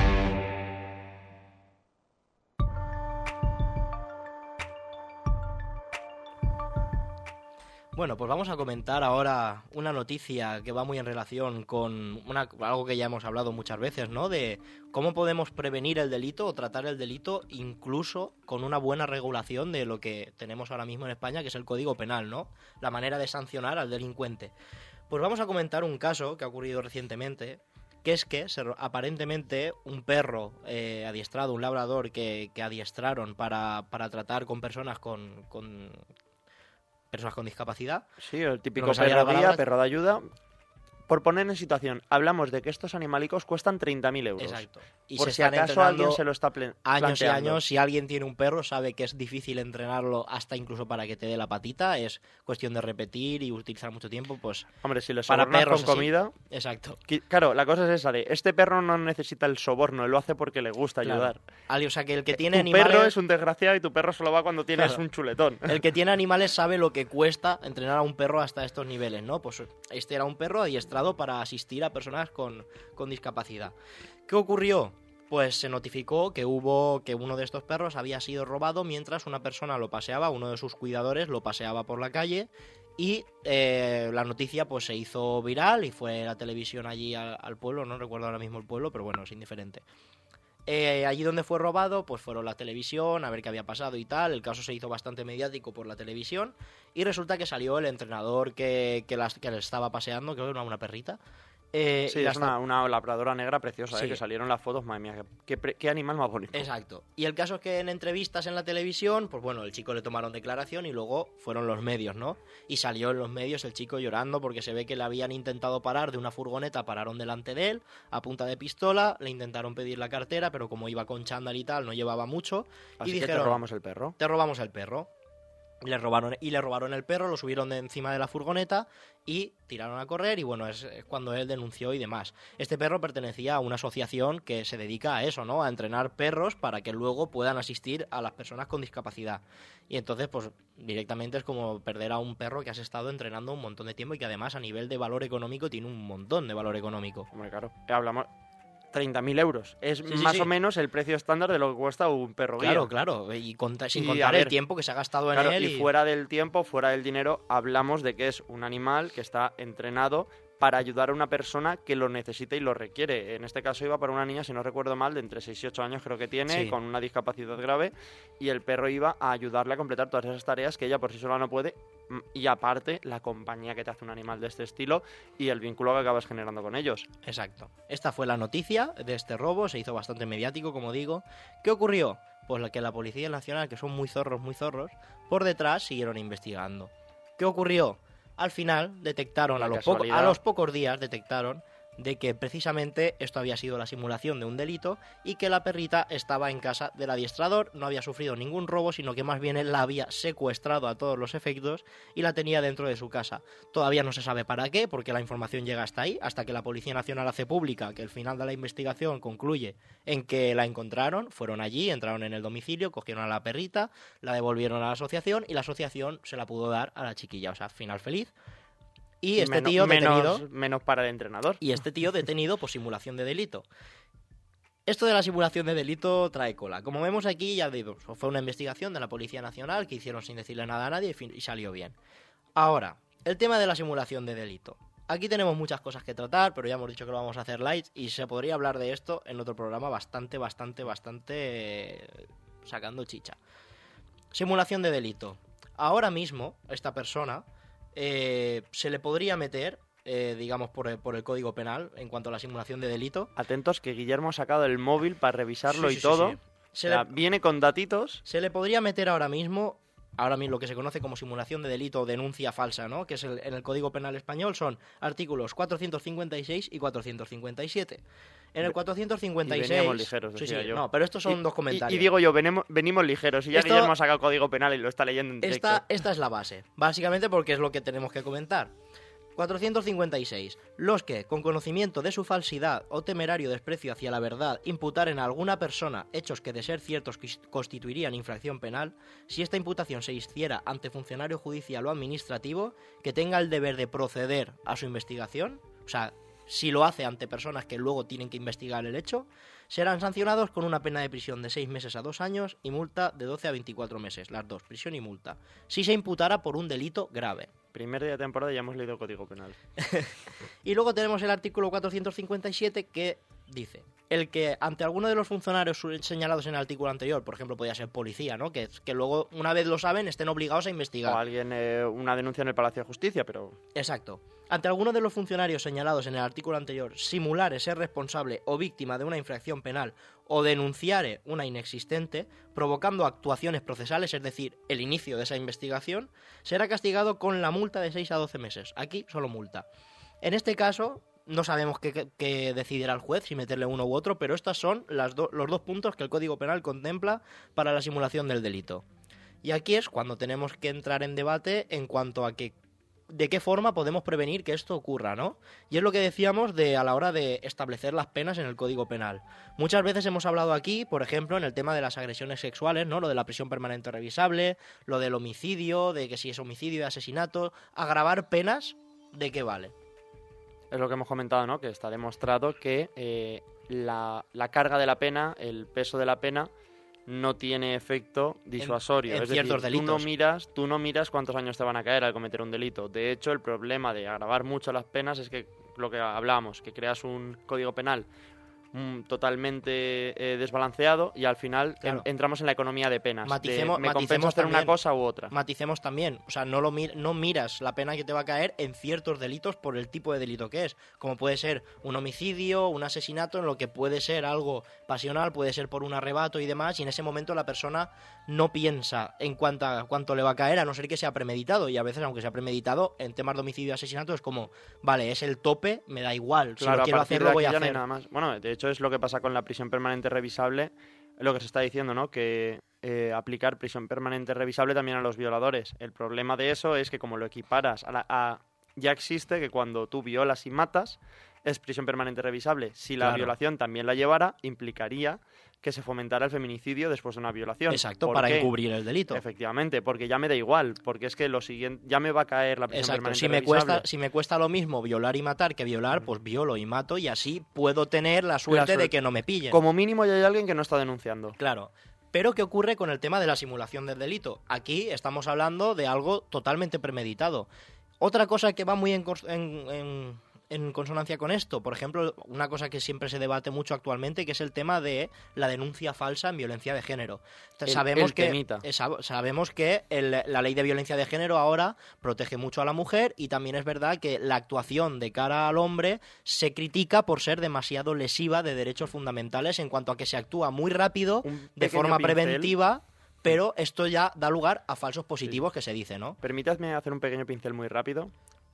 Bueno, pues vamos a comentar ahora una noticia que va muy en relación con una, algo que ya hemos hablado muchas veces, ¿no? De cómo podemos prevenir el delito o tratar el delito incluso con una buena regulación de lo que tenemos ahora mismo en España, que es el Código Penal, ¿no? La manera de sancionar al delincuente. Pues vamos a comentar un caso que ha ocurrido recientemente, que es que se, aparentemente un perro eh, adiestrado, un labrador que, que adiestraron para, para tratar con personas con... con personas con discapacidad. Sí, el típico Pero que salía perro la guía, palabra- perro de ayuda. Por poner en situación, hablamos de que estos animalicos cuestan treinta mil euros. Exacto. Y Por se si están acaso alguien entrenando se lo está plen- años y planteando. años. Si alguien tiene un perro, sabe que es difícil entrenarlo hasta incluso para que te dé la patita. Es cuestión de repetir y utilizar mucho tiempo, pues... Hombre, si le para sobornas perros con así. comida... Exacto. qui- Claro, la cosa es esa de, este perro no necesita el soborno, lo hace porque le gusta Claro. ayudar. Ali, o sea, que el que tiene Tu animales... perro es un desgraciado y tu perro solo va cuando tienes Claro. un chuletón. El que tiene animales sabe lo que cuesta entrenar a un perro hasta estos niveles, ¿no? Pues este era un perro adiestrado para asistir a personas con, con discapacidad. ¿Qué ocurrió? Pues se notificó que hubo que uno de estos perros había sido robado mientras una persona lo paseaba, uno de sus cuidadores lo paseaba por la calle y eh, la noticia pues se hizo viral y fue la televisión allí al, al pueblo, no recuerdo ahora mismo el pueblo, pero bueno, es indiferente. Eh, allí donde fue robado, pues fueron la televisión a ver qué había pasado y tal. El caso se hizo bastante mediático por la televisión y resulta que salió el entrenador que, que, las, que le estaba paseando, creo que era una perrita. Eh, Sí, y la es esta- una, una labradora negra preciosa, Sí. ¿eh? Que salieron las fotos, madre mía, qué, qué pre- qué animal más bonito. Exacto. Y el caso es que en entrevistas en la televisión, pues bueno, el chico le tomaron declaración y luego fueron los medios, ¿no? Y salió en los medios el chico llorando porque se ve que le habían intentado parar de una furgoneta, pararon delante de él a punta de pistola, le intentaron pedir la cartera, pero como iba con chándal y tal, no llevaba mucho. Así y que dijeron, te robamos el perro. te robamos el perro. Y le robaron, y le robaron el perro, lo subieron de encima de la furgoneta y tiraron a correr y bueno, es es cuando él denunció y demás. Este perro pertenecía a una asociación que se dedica a eso, ¿no? A entrenar perros para que luego puedan asistir a las personas con discapacidad. Y entonces, pues directamente es como perder a un perro que has estado entrenando un montón de tiempo y que además a nivel de valor económico tiene un montón de valor económico. Hombre, claro. Eh, Hablamos... treinta mil euros. Es Sí, sí, más sí. o menos el precio estándar de lo que cuesta un perro guía. Claro, claro. Y conta- sin Y, contar a el ver, tiempo que se ha gastado en Claro, él. y fuera del tiempo, fuera del dinero, hablamos de que es un animal que está entrenado para ayudar a una persona que lo necesita y lo requiere. En este caso iba para una niña, si no recuerdo mal, de entre seis y ocho años creo que tiene, Sí. con una discapacidad grave, y el perro iba a ayudarle a completar todas esas tareas que ella por sí sola no puede, mm, y aparte la compañía que te hace un animal de este estilo y el vínculo que acabas generando con ellos. Exacto. Esta fue la noticia de este robo, se hizo bastante mediático, como digo. ¿Qué ocurrió? Pues la que la Policía Nacional, que son muy zorros, muy zorros, por detrás siguieron investigando. ¿Qué ocurrió? Al final detectaron, La a los, poco- casualidad. a los pocos días detectaron de que precisamente esto había sido la simulación de un delito y que la perrita estaba en casa del adiestrador, no había sufrido ningún robo, sino que más bien él la había secuestrado a todos los efectos y la tenía dentro de su casa. Todavía no se sabe para qué, porque la información llega hasta ahí, hasta que la Policía Nacional hace pública que el final de la investigación concluye en que la encontraron, fueron allí, entraron en el domicilio, cogieron a la perrita, la devolvieron a la asociación y la asociación se la pudo dar a la chiquilla, o sea, final feliz. Y este Menos- tío detenido... menos, menos para el entrenador. Y este tío detenido por simulación de delito. Esto de la simulación de delito trae cola. Como vemos aquí, ya digo, fue una investigación de la Policía Nacional que hicieron sin decirle nada a nadie y, fin- y salió bien. Ahora, el tema de la simulación de delito. Aquí tenemos muchas cosas que tratar, pero ya hemos dicho que lo vamos a hacer light y se podría hablar de esto en otro programa bastante, bastante, bastante eh, sacando chicha. Simulación de delito. Ahora mismo, esta persona eh, se le podría meter, eh, digamos, por el, por el Código Penal en cuanto a la simulación de delito. Atentos que Guillermo ha sacado el móvil para revisarlo Sí, y sí, todo. sí, sí. Se O sea, le- viene con datitos. Se le podría meter ahora mismo, ahora mismo lo que se conoce como simulación de delito o denuncia falsa, ¿no? Que es el, en el Código Penal español, son artículos cuatrocientos cincuenta y seis y cuatrocientos cincuenta y siete. En el cuatrocientos cincuenta y seis... Y veníamos ligeros, sí, decía sí, yo. no, pero estos son Y- dos y, comentarios. y digo yo, venemos, venimos ligeros. Y ya Esto- Guillermo ha sacado el código penal y lo está leyendo en directo. Esta, esta es la base, básicamente porque es lo que tenemos que comentar. cuatrocientos cincuenta y seis. Los que, con conocimiento de su falsidad o temerario desprecio hacia la verdad, imputaren a alguna persona hechos que de ser ciertos quis- constituirían infracción penal, si esta imputación se hiciera ante funcionario judicial o administrativo, que tenga el deber de proceder a su investigación, o sea, si lo hace ante personas que luego tienen que investigar el hecho, serán sancionados con una pena de prisión de seis meses a dos años y multa de doce a veinticuatro meses, las dos, prisión y multa, si se imputara por un delito grave. Primer día de temporada y ya hemos leído el código penal. Y luego tenemos el artículo cuatrocientos cincuenta y siete que dice: el que ante alguno de los funcionarios señalados en el artículo anterior, por ejemplo, podía ser policía, ¿no? Que, que luego, una vez lo saben, estén obligados a investigar. O alguien, eh, una denuncia en el Palacio de Justicia, pero... Exacto. Ante alguno de los funcionarios señalados en el artículo anterior simulare ser responsable o víctima de una infracción penal o denunciare una inexistente, provocando actuaciones procesales, es decir, el inicio de esa investigación, será castigado con la multa de seis a doce meses. Aquí solo multa. En este caso, no sabemos qué, qué- qué decidirá el juez, si meterle uno u otro, pero estos son las do- los dos puntos que el Código Penal contempla para la simulación del delito. Y aquí es cuando tenemos que entrar en debate en cuanto a que de qué forma podemos prevenir que esto ocurra, ¿no? Y es lo que decíamos de a la hora de establecer las penas en el Código Penal. Muchas veces hemos hablado aquí, por ejemplo, en el tema de las agresiones sexuales, ¿no? Lo de la prisión permanente revisable, lo del homicidio, de que si es homicidio y asesinato, agravar penas, ¿de qué vale? Es lo que hemos comentado, ¿no? Que está demostrado que eh, la, la carga de la pena, el peso de la pena, no tiene efecto disuasorio. en es ciertos decir, tú no delitos. miras, tú no miras cuántos años te van a caer al cometer un delito. De hecho, el problema de agravar mucho las penas es que lo que hablábamos, que creas un código penal mm, totalmente eh, desbalanceado y al final Claro. en- entramos en la economía de penas. de, Maticemos- me maticemos compensa hacer una también. cosa u otra. Maticemos también, o sea, no, lo mir- no miras la pena que te va a caer en ciertos delitos por el tipo de delito que es, como puede ser un homicidio, un asesinato, en lo que puede ser algo pasional, puede ser por un arrebato y demás, y en ese momento la persona no piensa en cuánto, cuánto le va a caer, a no ser que sea premeditado, y a veces, aunque sea premeditado, en temas de homicidio y asesinato es como, vale, es el tope, me da igual, si Claro, lo a quiero partir hacer, de lo voy a aquí ya no hay hacer. nada más. Bueno, de hecho es lo que pasa con la prisión permanente revisable, lo que se está diciendo, ¿no? Que eh, aplicar prisión permanente revisable también a los violadores. El problema de eso es que como lo equiparas a, la- a- ya existe que cuando tú violas y matas es prisión permanente revisable. Si la Claro. violación también la llevara, implicaría que se fomentara el feminicidio después de una violación. Exacto, ¿Por para qué? encubrir el delito. Efectivamente, porque ya me da igual, porque es que lo siguiente ya me va a caer la prisión Exacto, permanente si me, revisable. cuesta, si me cuesta lo mismo violar y matar que violar, pues violo y mato y así puedo tener la suerte, suerte. de que no me pillen. Como mínimo ya hay alguien que no está denunciando. Claro. Pero ¿qué ocurre con el tema de la simulación del delito? Aquí estamos hablando de algo totalmente premeditado. Otra cosa que va muy en, cons- en- en- en consonancia con esto, por ejemplo, una cosa que siempre se debate mucho actualmente, que es el tema de la denuncia falsa en violencia de género. El- sabemos, el que, temita. eh, sab- sabemos que el- la ley de violencia de género ahora protege mucho a la mujer y también es verdad que la actuación de cara al hombre se critica por ser demasiado lesiva de derechos fundamentales en cuanto a que se actúa muy rápido, Un de pequeño forma pincel. preventiva, pero esto ya da lugar a falsos positivos que se dice, ¿no? Permítadme hacer un pequeño pincel muy rápido.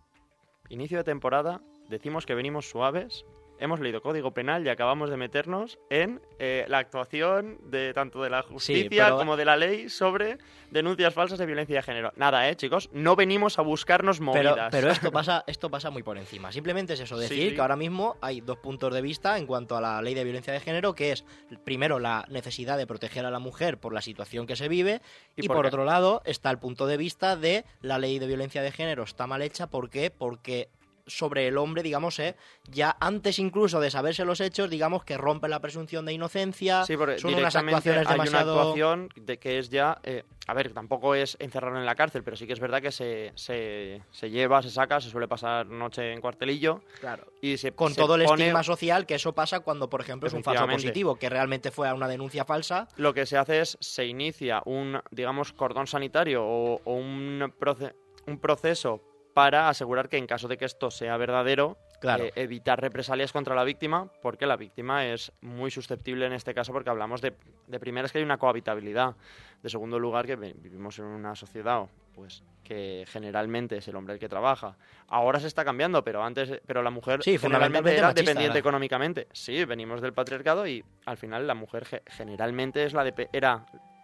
Inicio de temporada, decimos que venimos suaves, hemos leído Código Penal y acabamos de meternos en eh, la actuación de tanto de la justicia pero- como de la ley sobre denuncias falsas de violencia de género. Nada, eh, chicos, no venimos a buscarnos Pero, movidas. pero esto pasa esto pasa muy por encima. Simplemente es eso, Sí, decir sí. que ahora mismo hay dos puntos de vista en cuanto a la ley de violencia de género, que es, primero, la necesidad de proteger a la mujer por la situación que se vive, y, ¿Y por por qué? otro lado está el punto de vista de la ley de violencia de género está mal hecha, ¿por qué? Porque sobre el hombre, digamos, eh, ya antes incluso de saberse los hechos, digamos que rompe la presunción de inocencia. Sí, porque son unas directamente actuaciones hay demasiado... una actuación de que es ya... Eh, a ver, tampoco es encerrarlo en la cárcel, pero sí que es verdad que se, se, se lleva, se saca, se suele pasar noche en cuartelillo. Claro. Y se, Con se todo el pone... estigma social que eso pasa cuando, por ejemplo, es un falso positivo, que realmente fue una denuncia falsa. Lo que se hace es, se inicia un, digamos, cordón sanitario o, o un, proce- un proceso para asegurar que en caso de que esto sea verdadero, Claro. eh, evitar represalias contra la víctima, porque la víctima es muy susceptible en este caso, porque hablamos de, de primeras que hay una cohabitabilidad, de segundo lugar que vivimos en una sociedad pues que generalmente es el hombre el que trabaja. Ahora se está cambiando, pero antes, pero la mujer sí, generalmente era machista, dependiente era. económicamente. Sí, venimos del patriarcado y al final la mujer ge- generalmente es la de, era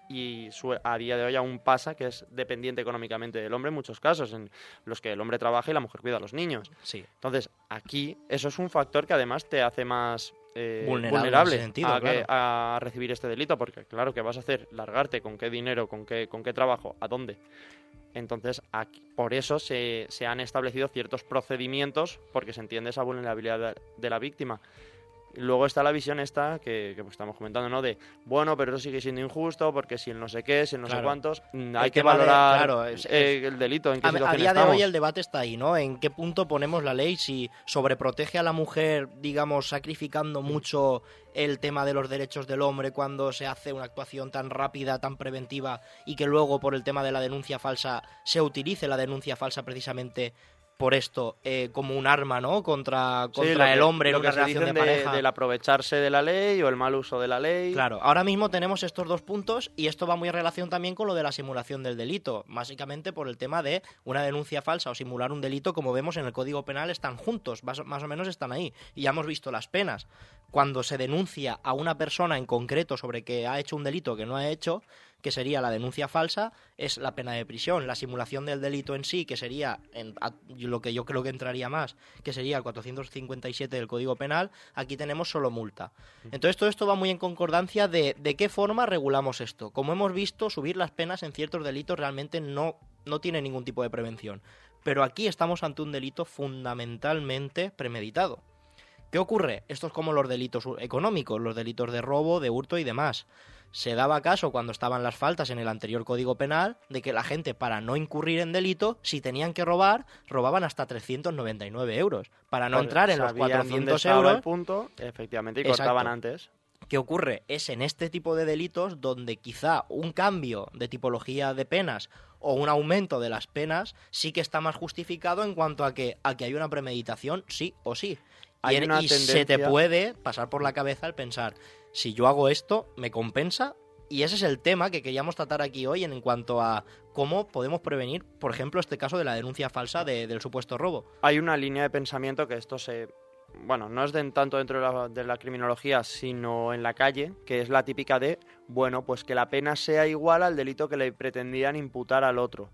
y su, a día de hoy aún pasa que es dependiente económicamente del hombre en muchos casos, en los que el hombre trabaja y la mujer cuida a los niños. Sí. Entonces, aquí eso es un factor que además te hace más eh, vulnerable, vulnerable en ese sentido, a, que- claro. a recibir este delito, porque claro, ¿qué vas a hacer? ¿Largarte? ¿Con qué dinero? ¿Con qué, con qué trabajo? ¿A dónde? Entonces, aquí, por eso se, se han establecido ciertos procedimientos, porque se entiende esa vulnerabilidad de, de la víctima. Luego está la visión esta que, que pues estamos comentando, ¿no? De, bueno, pero eso sigue siendo injusto, porque si el no sé qué, si el no Claro. sé cuántos, mm, El hay que tema de- valorar claro, es- eh, es- el delito, en qué A, situación a día estamos. de hoy el debate está ahí, ¿no? ¿En qué punto ponemos la ley? Si sobreprotege a la mujer, digamos, sacrificando mucho el tema de los derechos del hombre cuando se hace una actuación tan rápida, tan preventiva, y que luego por el tema de la denuncia falsa se utilice la denuncia falsa precisamente por esto eh, como un arma, ¿no? Contra, Sí, contra lo el que- hombre en lo una que se relación de dicen de- pareja. del aprovecharse de la ley o el mal uso de la ley. Claro, ahora mismo tenemos estos dos puntos y esto va muy en relación también con lo de la simulación del delito, básicamente por el tema de una denuncia falsa o simular un delito, como vemos en el Código Penal, están juntos, más, más o menos están ahí, y ya hemos visto las penas. Cuando se denuncia a una persona en concreto sobre que ha hecho un delito que no ha hecho, que sería la denuncia falsa, es la pena de prisión. La simulación del delito en sí, que sería en, a, lo que yo creo que entraría más, que sería el cuatrocientos cincuenta y siete del Código Penal, aquí tenemos solo multa. Entonces todo esto va muy en concordancia de, de qué forma regulamos esto. Como hemos visto, subir las penas en ciertos delitos realmente no, no tiene ningún tipo de prevención. Pero aquí estamos ante un delito fundamentalmente premeditado. ¿Qué ocurre? Esto es como los delitos económicos, los delitos de robo, de hurto y demás. Se daba caso cuando estaban las faltas en el anterior Código Penal de que la gente, para no incurrir en delito, si tenían que robar, robaban hasta trescientos noventa y nueve euros. Para no Porque entrar en los sabían dónde cuatrocientos estaba euros. el punto, efectivamente, y Exacto. cortaban antes. ¿Qué ocurre? Es en este tipo de delitos donde quizá un cambio de tipología de penas o un aumento de las penas sí que está más justificado en cuanto a que, a que hay una premeditación sí o sí. Hay y, en- una y se te tendencia- puede pasar por la cabeza el pensar, si yo hago esto, ¿me compensa? Y ese es el tema que queríamos tratar aquí hoy en cuanto a cómo podemos prevenir, por ejemplo, este caso de la denuncia falsa de- del supuesto robo. Hay una línea de pensamiento que esto se... Bueno, no es de, tanto dentro de la, de la criminología, sino en la calle, que es la típica de, bueno, pues que la pena sea igual al delito que le pretendían imputar al otro.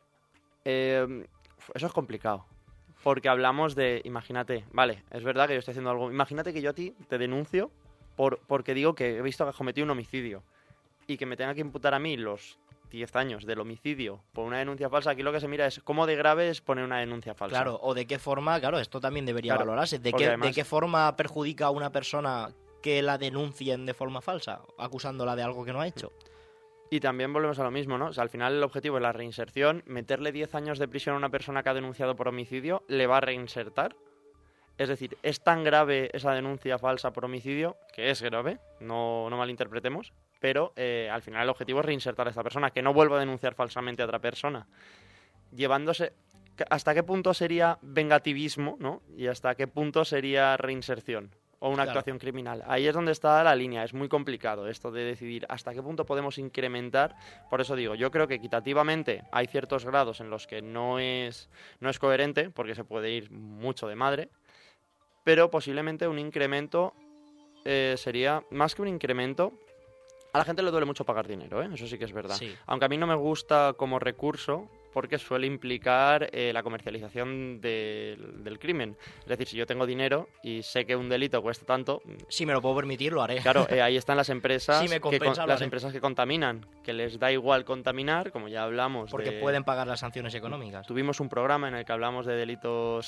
Eh, eso es complicado, porque hablamos de, imagínate, vale, es verdad que yo estoy haciendo algo, imagínate que yo a ti te denuncio por, porque digo que he visto que has cometido un homicidio y que me tenga que imputar a mí los diez años del homicidio por una denuncia falsa. Aquí lo que se mira es cómo de grave es poner una denuncia falsa. Claro, o de qué forma, claro, esto también debería Claro, valorarse. ¿De porque qué, además- ¿De qué forma perjudica a una persona que la denuncien de forma falsa, acusándola de algo que no ha hecho? Y también volvemos a lo mismo, ¿no? O sea, al final el objetivo es la reinserción. Meterle diez años de prisión a una persona que ha denunciado por homicidio, ¿le va a reinsertar? Es decir, ¿es tan grave esa denuncia falsa por homicidio? Que es grave, no, no malinterpretemos, pero eh, al final el objetivo es reinsertar a esta persona, que no vuelva a denunciar falsamente a otra persona. Llevándose... ¿Hasta qué punto sería vengativismo, ¿no? Y hasta qué punto sería reinserción o una Claro. actuación criminal. Ahí es donde está la línea. Es muy complicado esto de decidir hasta qué punto podemos incrementar. Por eso digo, yo creo que equitativamente hay ciertos grados en los que no es, no es coherente, porque se puede ir mucho de madre, pero posiblemente un incremento eh, sería, más que un incremento, a la gente le duele mucho pagar dinero, ¿eh? Eso sí que es verdad. Sí. Aunque a mí no me gusta como recurso, porque suele implicar eh, la comercialización del, del crimen. Es decir, si yo tengo dinero y sé que un delito cuesta tanto, Si me lo puedo permitir, lo haré. claro, eh, ahí están las empresas, Si me que compensa, con- lo las haré. empresas que contaminan, que les da igual contaminar, como ya hablamos. Porque de- pueden pagar las sanciones económicas. Tuvimos un programa en el que hablamos de delitos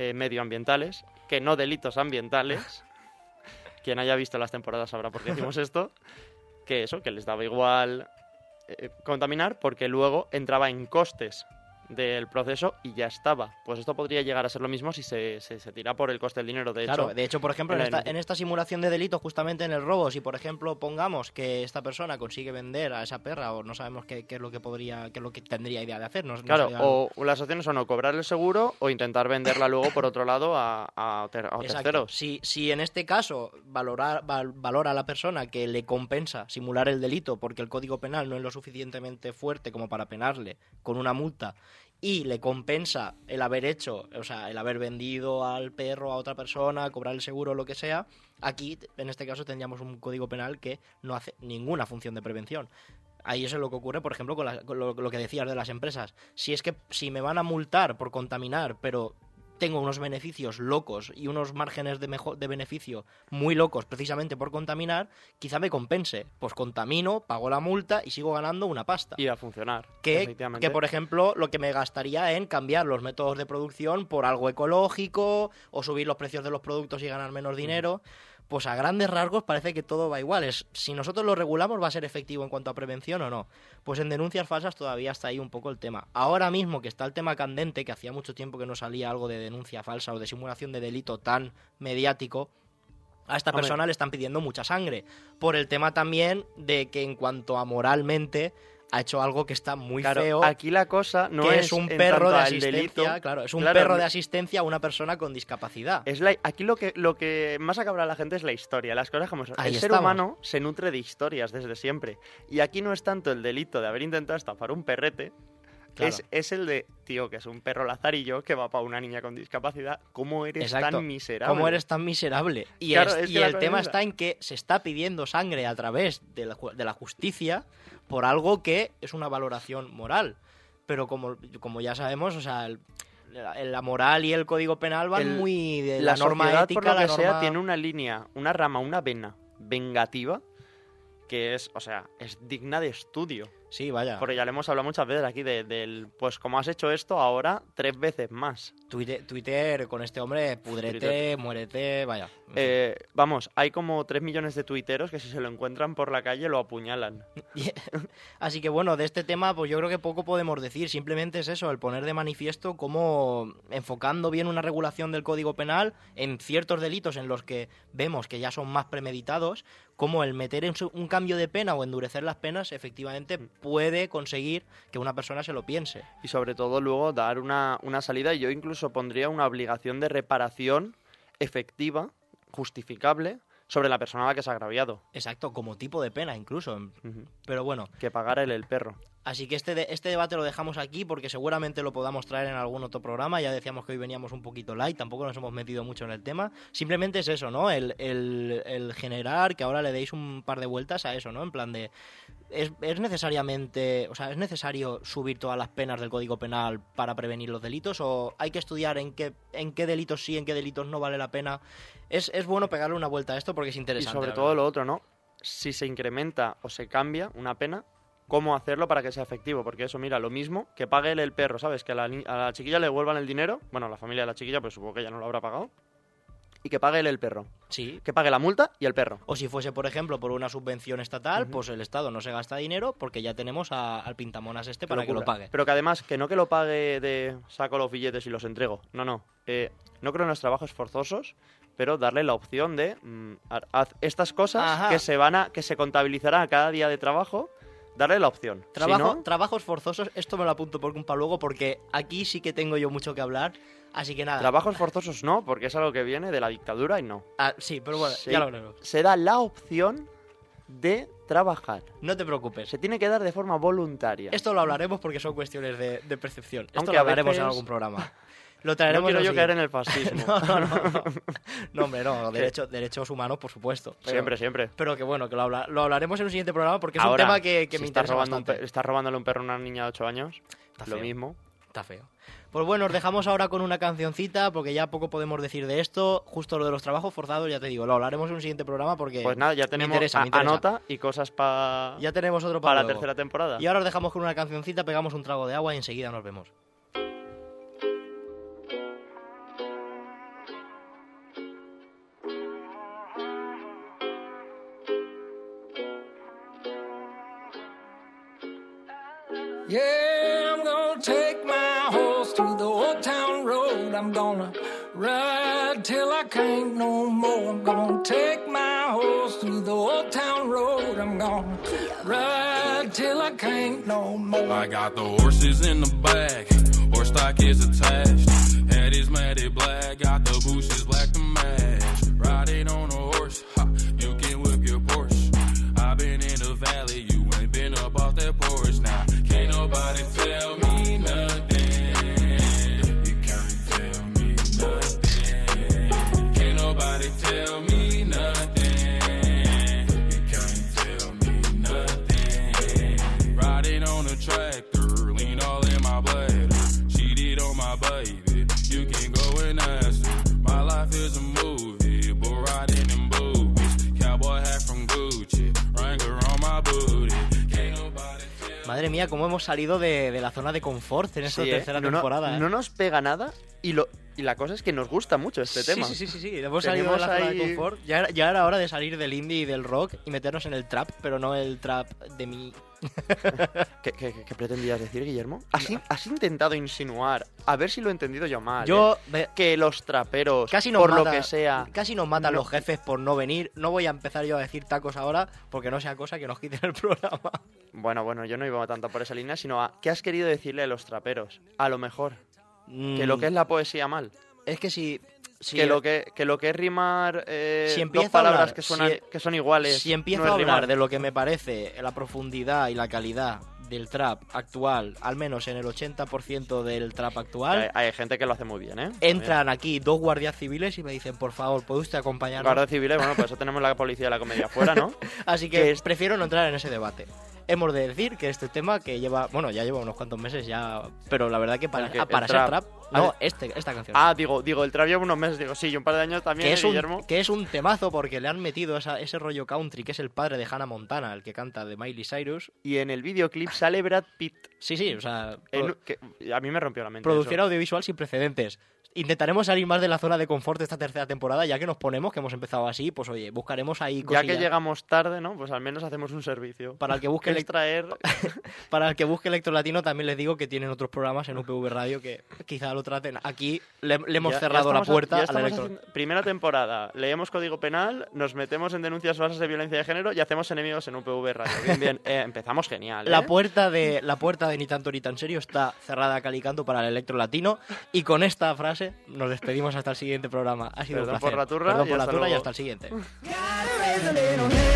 eh, medioambientales, que no delitos ambientales. Quien haya visto las temporadas sabrá por qué hicimos esto. Que eso, que les daba igual eh, contaminar porque luego entraba en costes del proceso y ya estaba. Pues esto podría llegar a ser lo mismo si se, se, se tira por el coste del dinero. De claro, hecho, de hecho, por ejemplo, en en esta, la... en esta simulación de delito, justamente en el robo, si por ejemplo pongamos que esta persona consigue vender a esa perra o no sabemos qué, qué es lo que podría, qué es lo que tendría idea de hacer. No, Claro, no o las opciones son o cobrar el seguro o intentar venderla luego por otro lado a, a, ter a terceros. Si, si en este caso valorar, val, valora a la persona que le compensa simular el delito porque el Código Penal no es lo suficientemente fuerte como para penarle con una multa y le compensa el haber hecho, o sea, el haber vendido al perro a otra persona, cobrar el seguro o lo que sea, aquí, en este caso, tendríamos un Código Penal que no hace ninguna función de prevención. Ahí eso es lo que ocurre, por ejemplo, con, la, con lo, lo que decías de las empresas. Si es que si me van a multar por contaminar, pero tengo unos beneficios locos y unos márgenes de, mejor, de beneficio muy locos precisamente por contaminar, quizá me compense. Pues contamino, pago la multa y sigo ganando una pasta. Y a funcionar. Que, que, por ejemplo, lo que me gastaría en cambiar los métodos de producción por algo ecológico o subir los precios de los productos y ganar menos dinero. Pues a grandes rasgos parece que todo va igual. Es, si nosotros lo regulamos, ¿va a ser efectivo en cuanto a prevención o no? Pues en denuncias falsas todavía está ahí un poco el tema. Ahora mismo que está el tema candente, que hacía mucho tiempo que no salía algo de denuncia falsa o de simulación de delito tan mediático, a esta Hombre. persona le están pidiendo mucha sangre. Por el tema también de que en cuanto a moralmente ha hecho algo que está muy claro, feo. Aquí la cosa no que es, es un en perro tanto de al asistencia, delito. claro, es un Claro, perro de asistencia a una persona con discapacidad. Es la, aquí lo que, lo que más acabra a la gente es la historia, las cosas como son. Ahí el ser estamos. humano se nutre de historias desde siempre. Y aquí no es tanto el delito de haber intentado estafar un perrete, Claro. es, es el de, tío, que es un perro lazarillo que va para una niña con discapacidad. ¿Cómo eres Exacto. tan miserable? ¿Cómo eres tan miserable? Y, Claro, es- es y que la el cosa tema es esa. está en que se está pidiendo sangre a través de la, ju- de la justicia por algo que es una valoración moral. Pero como, como ya sabemos, o sea, el- la, la moral y el Código Penal van El- muy de la la, norma sociedad, ética, por lo la que norma... sea, tiene una línea, una rama, una vena vengativa que es, o sea, es digna de estudio. Sí, vaya. Porque ya le hemos hablado muchas veces aquí de- del, pues como has hecho esto, ahora tres veces más. Twitter, Twitter con este hombre, pudrete, Twitter. muérete, vaya. En fin. Eh, vamos, hay como tres millones de tuiteros que si se lo encuentran por la calle lo apuñalan. Así que bueno, de este tema pues yo creo que poco podemos decir, simplemente es eso, el poner de manifiesto cómo enfocando bien una regulación del Código Penal en ciertos delitos en los que vemos que ya son más premeditados, cómo el meter en su- un cambio de pena o endurecer las penas efectivamente puede conseguir que una persona se lo piense. Y sobre todo luego dar una, una salida, y yo incluso pondría una obligación de reparación efectiva, justificable, sobre la persona a la que se ha agraviado. Exacto, como tipo de pena incluso. Ujú. Pero bueno, Que pagara él el perro. así que este, de- este debate lo dejamos aquí porque seguramente lo podamos traer en algún otro programa. Ya decíamos que hoy veníamos un poquito light, tampoco nos hemos metido mucho en el tema. Simplemente es eso, ¿no? El, el, el generar que ahora le deis un par de vueltas a eso, ¿no? En plan de... Es, es necesariamente... O sea, ¿es necesario subir todas las penas del Código Penal para prevenir los delitos? ¿O hay que estudiar en qué, en qué delitos sí, en qué delitos no vale la pena? Es, es bueno pegarle una vuelta a esto porque es Y interesante. sobre la todo verdad. lo otro, ¿no? Si se incrementa o se cambia una pena, ¿cómo hacerlo para que sea efectivo? Porque eso, mira, lo mismo que pague él el perro, ¿sabes? Que a la, ni- a la chiquilla le devuelvan el dinero, bueno, a la familia de la chiquilla, pues supongo que ya no lo habrá pagado, y que pague él el perro. Sí. Que pague la multa y el perro. O si fuese, por ejemplo, por una subvención estatal, Ujú. pues el Estado no se gasta dinero porque ya tenemos a- al pintamonas este para lo que lo cubra. pague. Pero que además, que no que lo pague de saco los billetes y los entrego. No, no. Eh, no creo en los trabajos forzosos, pero darle la opción de mm, ha- haz estas cosas Ajá. que se van a que se contabilizarán a cada día de trabajo, darle la opción. Si Trabajo, no, Trabajos forzosos, esto me lo apunto por un para luego porque aquí sí que tengo yo mucho que hablar. Así que nada. trabajos forzosos no, porque es algo que viene de la dictadura y no. Ah, sí, pero bueno, Sí. ya lo veremos. Se da la opción de trabajar. No te preocupes. Se tiene que dar de forma voluntaria. Esto lo hablaremos porque son cuestiones de, de percepción. Esto Aunque lo a hablaremos en veces- algún programa. Lo no traeremos quiero en yo el caer en siguiente. el fascismo. No, no, no, no. No, hombre, no. Derecho- derechos humanos, por supuesto. Pero- Siempre, siempre. Pero que bueno, que lo, habla- lo hablaremos en un siguiente programa porque es Ahora, un tema que, que si me estás interesa robando un bastante. pe- estás robándole un perro a una niña de ocho años, Está lo feo. mismo. Está feo. Pues bueno, os dejamos ahora con una cancioncita porque ya poco podemos decir de esto. Justo lo de los trabajos forzados, ya te digo, lo hablaremos en un siguiente programa porque Pues nada, ya me tenemos interesa, me a- interesa. anota y cosas pa- Ya tenemos otro para para la luego. tercera temporada. Y ahora os dejamos con una cancioncita, pegamos un trago de agua y enseguida nos vemos. Yeah, I'm gonna take my horse to the old town road. I'm gonna ride till I can't no more. I'm gonna take my horse to the old town road. I'm gonna ride till I can't no more. I got the horses in the back, horse stock is attached. Head is matted black, got the bushes black to match. Riding on a horse, ha, you can whip your Porsche. I've been in the valley, you ain't been up off that porch. Now, can't nobody tell me nothing. You can't tell me nothing. Can't nobody tell me nothing. You can't tell me nothing. Riding on a tractor, lean all in my bladder. Cheated on my baby, you can go and ask her. My life is a movie, bull riding in boobies. Cowboy hat from Gucci, Wrangler on my booty. Can't nobody tell. Madre mía, cómo hemos salido de, de la zona de confort en esta Sí, ¿eh? tercera no, no, temporada. ¿eh? no nos pega nada y, lo, y la cosa es que nos gusta mucho este sí, tema. Sí, sí, sí, sí. Hemos salido de la Tenemos zona de ahí- confort. Ya, era- ya era hora de salir del indie y del rock y meternos en el trap, pero no el trap de mi... ¿Qué, qué, qué pretendías decir, Guillermo? ¿Has, in- has intentado insinuar, a ver si lo he entendido yo mal, Yo... ¿eh? ve- que los traperos, Casi nos por mata- lo que sea... Casi nos matan no- los jefes por no venir. No voy a empezar yo a decir tacos ahora porque no sea cosa que nos quiten el programa. Bueno, bueno, yo no iba tanto por esa línea, sino a... ¿Qué has querido decirle a los traperos? A lo mejor. Que lo que es la poesía mal. Es que si... si que, lo que, que lo que es rimar eh, Si dos empiezo a palabras hablar, que, suenan, si- que son iguales. Si empiezo no es a hablar rimar. de lo que me parece la profundidad y la calidad del trap actual, al menos en el ochenta por ciento del trap actual, Hay, hay gente que lo hace muy bien, ¿eh? entran aquí dos guardias civiles y me dicen, por favor, ¿puede usted acompañarnos? Guardia Civil, bueno, por eso tenemos la policía de la comedia afuera, ¿no? Así que, que es- prefiero no entrar en ese debate. Hemos de decir que este tema que lleva, bueno, ya lleva unos cuantos meses ya, pero la verdad que para, ¿El qué? ah, para ¿El ser trap? trap, no, Ah, este, esta canción. Ah, digo, digo, el trap lleva unos meses, digo, sí, y un par de años también, que ¿eh, es, un, Guillermo? que es un temazo porque le han metido esa- ese rollo country, que es el padre de Hannah Montana, el que canta de Miley Cyrus. Y en el videoclip sale Brad Pitt. Sí, sí, o sea, En- pro- que a mí me rompió la mente. producción eso. audiovisual sin precedentes. Intentaremos salir más de la zona de confort de esta tercera temporada, ya que nos ponemos, que hemos empezado así, pues oye, buscaremos ahí Ya cosillas. que llegamos tarde, ¿no? Pues al menos hacemos un servicio. Para el que busque Que es elect- traer... Para el que busque Electro Latino también les digo que tienen otros programas en U P V Radio que quizá lo traten. Aquí le, le hemos Ya- ya cerrado la estamos a- puerta ya al estamos Electro. haciendo- Primera temporada, leemos Código Penal, nos metemos en denuncias falsas de violencia de género y hacemos enemigos en U P V Radio. Bien, bien, eh, empezamos genial, ¿eh? La puerta de la puerta de Ni Tanto Ni Tan Serio está cerrada a calicanto para el Electro Latino y con esta frase nos despedimos hasta el siguiente programa. Ha sido Perdón un placer. por la turra Perdón y por la hasta turra y luego. hasta el siguiente. Got a little head.